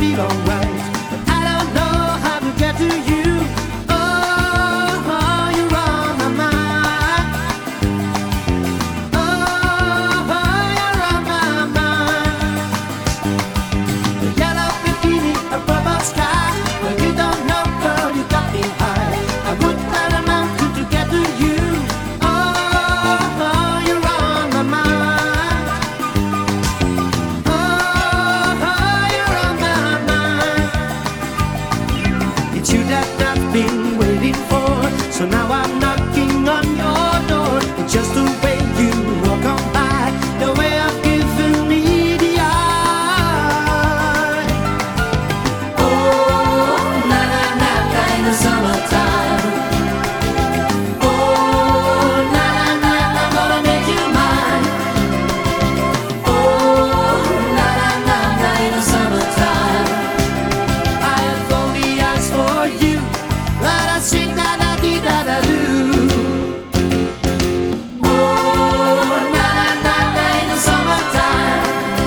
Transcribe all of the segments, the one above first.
feel alright, but I don't know how to get to you. Oh, you're on my mind. Oh, you're on my mind. The yellow bikini, a purple sky. Well, you don't know, girl, you got me high. I would climb a mountain to get to you. Oh, you're on my mind. Oh, you're on my mind. It's you that I've been waiting for, so now I'm knocking on your door. It's just the way you walk on by, the way I've given me the eye. Oh, na na na, in the summertime. Oh, na na na, I'm gonna make you mine. Oh, na na na, in the summertime. I have only asked for you. Let us sing da da dee da da do. Oh, na na na, in the summertime.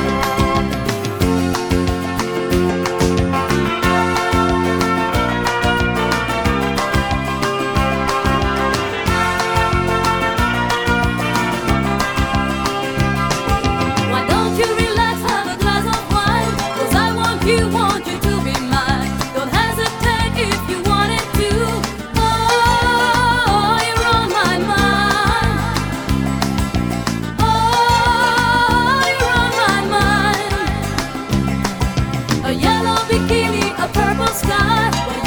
Why don't you relax, have a glass of wine? 'Cause I want you to be mine. Don't hesitate if you wanted to. Oh, you're on my mind. Oh, you're on my mind. A yellow bikini, a purple sky.